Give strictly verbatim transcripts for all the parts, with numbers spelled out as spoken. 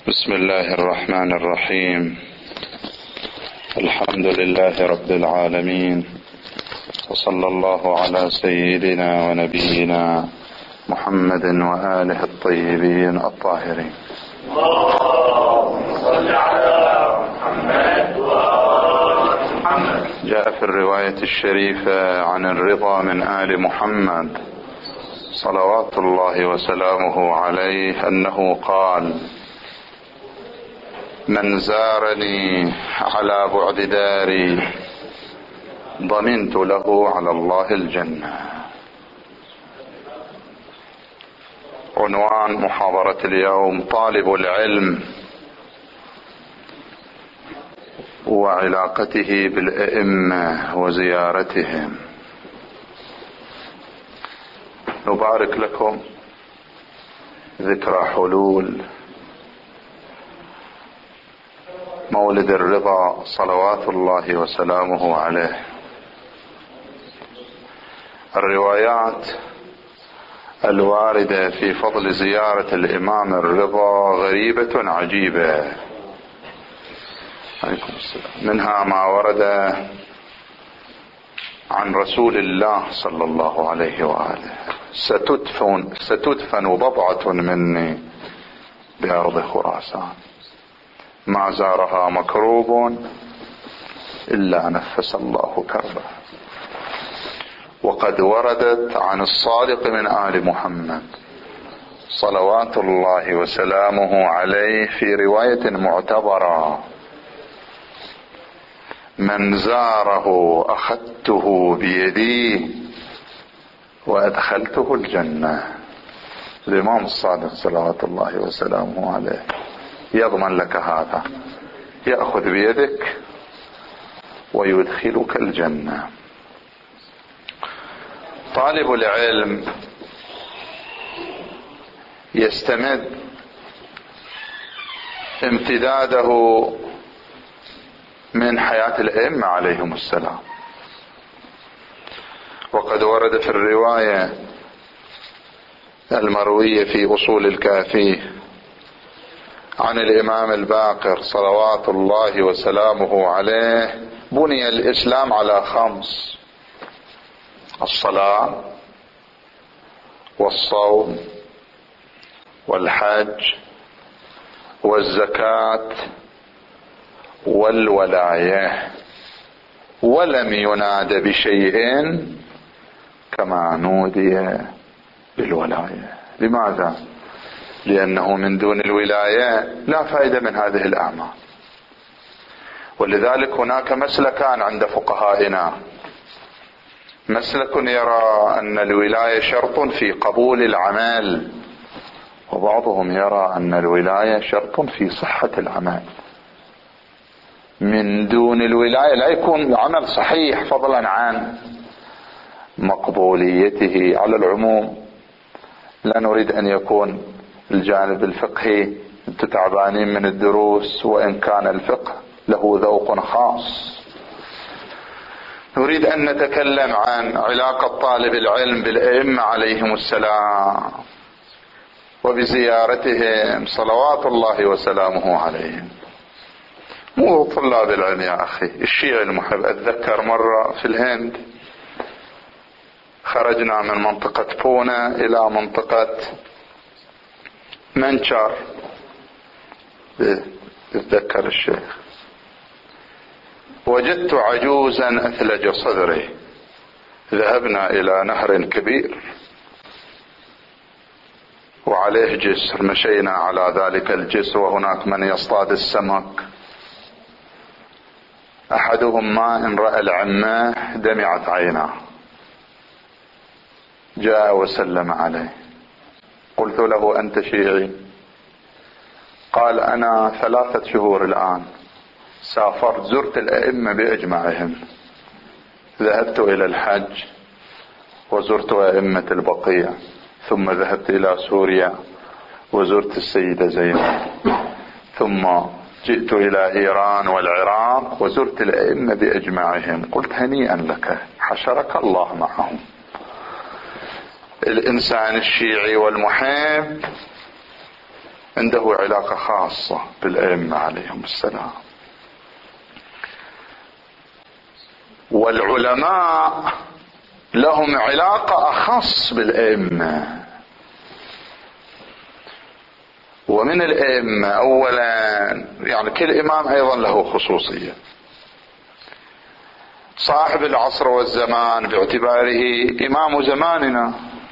بسم الله الرحمن الرحيم. الحمد لله رب العالمين، وصلى الله على سيدنا ونبينا محمد وآله الطيبين الطاهرين. اللهم صل على محمد وآل محمد. جاء في الرواية الشريفة عن الرضا من آل محمد صلوات الله وسلامه عليه أنه قال: من زارني على بعد داري ضمنت له على الله الجنة. عنوان محاضرة اليوم: طالب العلم وعلاقته بالأئمة وزيارتهم. نبارك لكم ذكرى حلول مولد الرضا صلوات الله وسلامه عليه. الروايات الواردة في فضل زيارة الإمام الرضا غريبة عجيبة، عليكم السلام. منها ما ورد عن رسول الله صلى الله عليه وآله: ستدفن, ستدفن بضعة مني بأرض خراسان، ما زارها مكروب إلا نفس الله كربه. وقد وردت عن الصادق من آل محمد صلوات الله وسلامه عليه في رواية معتبرة: من زاره أخذته بيدي وأدخلته الجنة. الإمام الصادق صلوات الله وسلامه عليه يضمن لك هذا، يأخذ بيدك ويدخلك الجنة. طالب العلم يستمد امتداده من حياة الأئمة عليهم السلام. وقد ورد في الرواية المروية في أصول الكافي عن الإمام الباقر صلوات الله وسلامه عليه: بني الإسلام على خمس: الصلاة والصوم والحج والزكاة والولاية، ولم يناد بشيء كما نودي بالولاية. لماذا؟ لأنه من دون الولاية لا فائدة من هذه الأعمال. ولذلك هناك مسلكان عند فقهائنا: مسلك يرى أن الولاية شرط في قبول العمل، وبعضهم يرى أن الولاية شرط في صحة العمل. من دون الولاية لا يكون العمل صحيح، فضلا عن مقبوليته. على العموم لا نريد أن يكون الجانب الفقهي انتم تعبانين من الدروس، وإن كان الفقه له ذوق خاص. نريد أن نتكلم عن علاقة طالب العلم بالأئمة عليهم السلام وبزيارتهم صلوات الله وسلامه عليهم. مو طلاب العلم يا أخي، الشيعي المحب. أتذكر مرة في الهند خرجنا من منطقة بونا إلى منطقة منشر، أتذكر الشيخ، وجدت عجوزا أثلج صدري. ذهبنا إلى نهر كبير وعليه جسر، مشينا على ذلك الجسر وهناك من يصطاد السمك. أحدهم ما إن رأى العمة دمعت عيناه، جاء وسلم عليه. قلت له: أنت شيعي؟ قال: أنا ثلاثة شهور الآن سافرت، زرت الأئمة بإجماعهم، ذهبت إلى الحج وزرت أئمة البقيع، ثم ذهبت إلى سوريا وزرت السيدة زينب، ثم جئت إلى إيران والعراق وزرت الأئمة بإجماعهم. قلت: هنيئا لك، حشرك الله معهم. الإنسان الشيعي والمحب عنده علاقة خاصة بالأئمة عليهم السلام. والعلماء لهم علاقة أخص بالأئمة. ومن الأئمة أولا يعني كل إمام أيضا له خصوصية. صاحب العصر والزمان باعتباره إمام زماننا،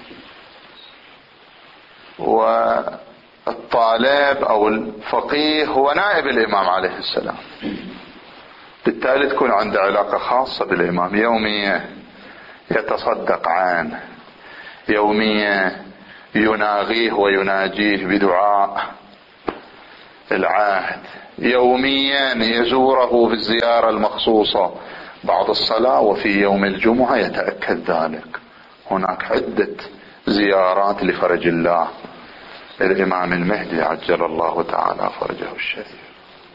والطالب أو الفقيه هو نائب الإمام عليه السلام، بالتالي تكون عنده علاقة خاصة بالإمام، يوميا يتصدق عنه، يوميا يناغيه ويناجيه بدعاء العهد، يوميا يزوره في الزيارة المخصوصة بعد الصلاة، وفي يوم الجمعة يتأكد ذلك. هناك عدة زيارات لفرج الله الإمام المهدي عجل الله تعالى فرجه الشريف.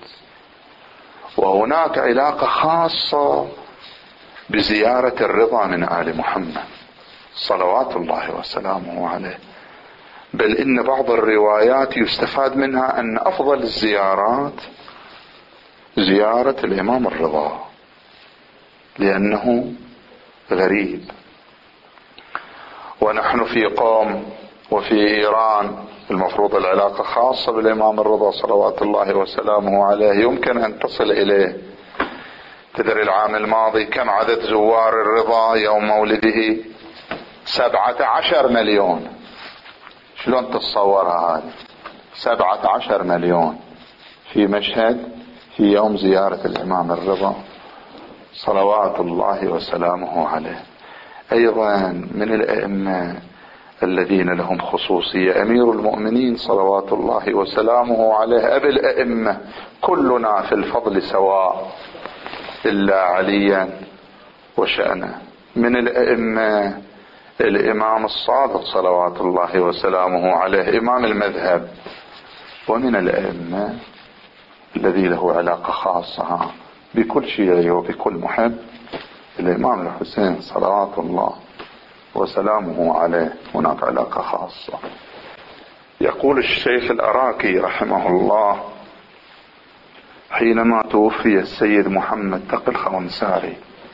وهناك علاقة خاصة بزيارة الرضا من آل محمد صلوات الله وسلامه عليه، بل إن بعض الروايات يستفاد منها أن أفضل الزيارات زيارة الإمام الرضا، لأنه غريب. ونحن في قوم وفي إيران المفروض العلاقة خاصة بالإمام الرضا صلوات الله وسلامه عليه، يمكن أن تصل إليه. تدري العام الماضي كم عدد زوار الرضا يوم مولده؟ سبعة عشر مليون. شلون تتصورها هذه؟ سبعة عشر مليون في مشهد في يوم زيارة الإمام الرضا صلوات الله وسلامه عليه. أيضا من الأئمة الذين لهم خصوصية أمير المؤمنين صلوات الله وسلامه عليه، أبي الأئمة، كلنا في الفضل سواء إلا عليا وشأنه. من الأئمة الإمام الصادق صلوات الله وسلامه عليه إمام المذهب. ومن الأئمة الذي له علاقة خاصة بكل شيء وبكل محب الإمام الحسين صلوات الله وسلامه عليه، هناك علاقة خاصة. يقول الشيخ الأراكي رحمه الله حينما توفي السيد محمد تقي الخونساري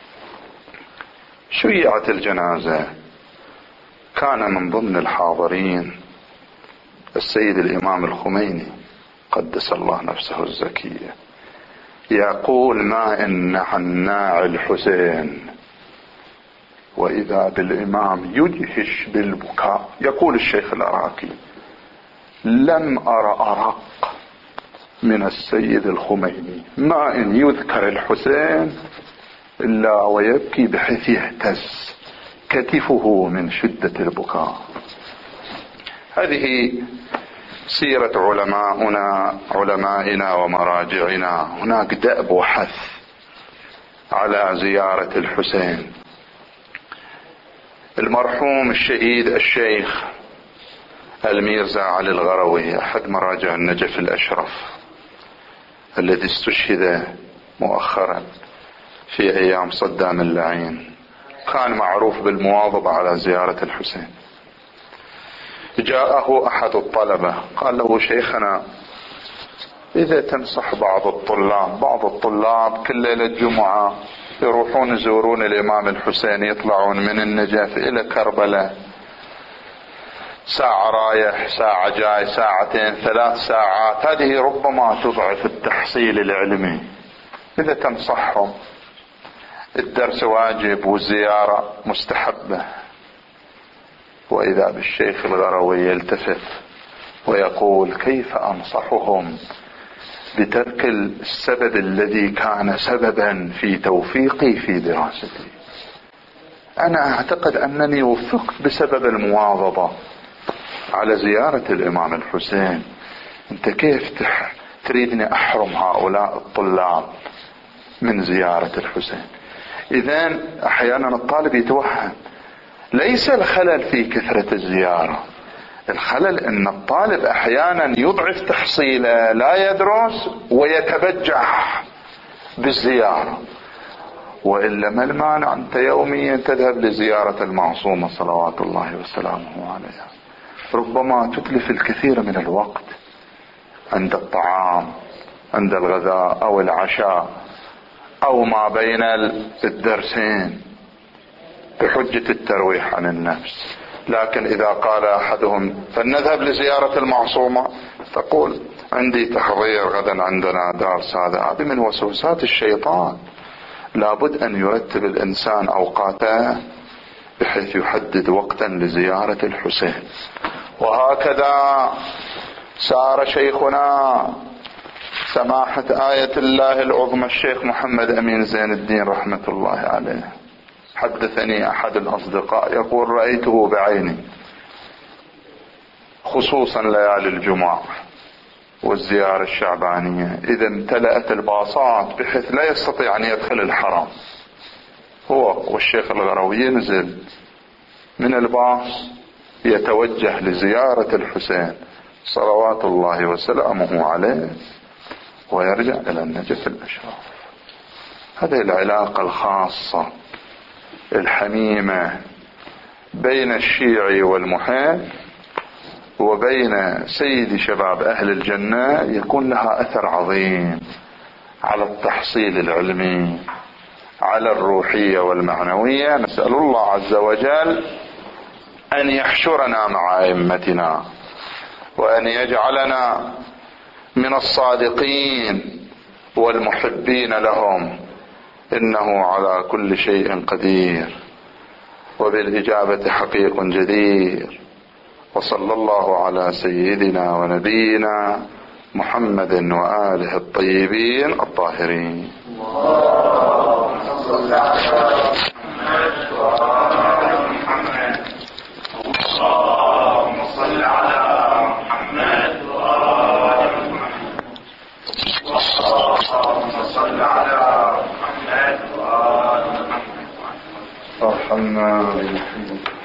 شيعت الجنازة، كان من ضمن الحاضرين السيد الإمام الخميني قدس الله نفسه الزكية، يقول ما إن عناع الحسين وإذا بالإمام يدهش بالبكاء. يقول الشيخ العراقي لم أرى أرق من السيد الخميني، ما إن يذكر الحسين إلا ويبكي بحيث يهتز كتفه من شدة البكاء. هذه سيرة علماؤنا علمائنا ومراجعنا. هناك دأب وحث على زيارة الحسين. المرحوم الشهيد الشيخ الميرزا علي الغروي أحد مراجع النجف الأشرف الذي استشهد مؤخرا في أيام صدام اللعين، كان معروف بالمواظبة على زيارة الحسين. جاءه أحد الطلبة قال له شيخنا إذا تنصح بعض الطلاب، بعض الطلاب كل ليلة الجمعة يروحون يزورون الإمام الحسين، يطلعون من النجف إلى كربلاء ساعة رايح ساعة جاي ساعتين ثلاث ساعات، هذه ربما تضعف التحصيل العلمي. إذا تنصحهم الدرس واجب والزيارة مستحبة. وإذا بالشيخ الغروي يلتفت ويقول كيف أنصحهم بترك السبب الذي كان سببا في توفيقي في دراستي؟ أنا أعتقد أنني وفقت بسبب المواظبة على زيارة الإمام الحسين. أنت كيف تريدني أحرم هؤلاء الطلاب من زيارة الحسين؟ إذن أحيانا الطالب يتوهم ليس الخلل في كثرة الزيارة، الخلل أن الطالب أحيانا يضعف تحصيله، لا يدرس ويتبجح بالزيارة. وإلا ما المانع أنت يوميا تذهب لزيارة المعصومة صلوات الله وسلامه عليها، ربما تتلف الكثير من الوقت عند الطعام، عند الغذاء أو العشاء أو ما بين الدرسين بحجة الترويح عن النفس. لكن إذا قال أحدهم فلنذهب لزيارة المعصومة، تقول عندي تحضير غدا عندنا درس، هذا هذه من وسوسات الشيطان. لابد أن يرتب الإنسان أوقاته بحيث يحدد وقتا لزيارة الحسين. وهكذا سار شيخنا سماحة آية الله العظمى الشيخ محمد أمين زين الدين رحمة الله عليه. حدثني أحد الأصدقاء يقول رأيته بعيني خصوصا ليالي الجمعة والزيارة الشعبانية، إذا امتلأت الباصات بحيث لا يستطيع أن يدخل الحرم، هو والشيخ الغروي ينزل من الباص يتوجه لزيارة الحسين صلوات الله وسلامه عليه ويرجع إلى النجف الأشراف. هذه العلاقة الخاصة الحميمة بين الشيعي والمحب وبين سيد شباب أهل الجنة يكون لها أثر عظيم على التحصيل العلمي، على الروحية والمعنوية. نسأل الله عز وجل أن يحشرنا مع أئمتنا وأن يجعلنا من الصادقين والمحبين لهم، إنه على كل شيء قدير وبالإجابة حقيق جدير. وصلى الله على سيدنا ونبينا محمد وآله الطيبين الطاهرين. اللهم صل على محمد وآل محمد. اللهم صل على محمد وآل محمد. اللهم صل على محمد وآل محمد. ارحمنا برحمتك.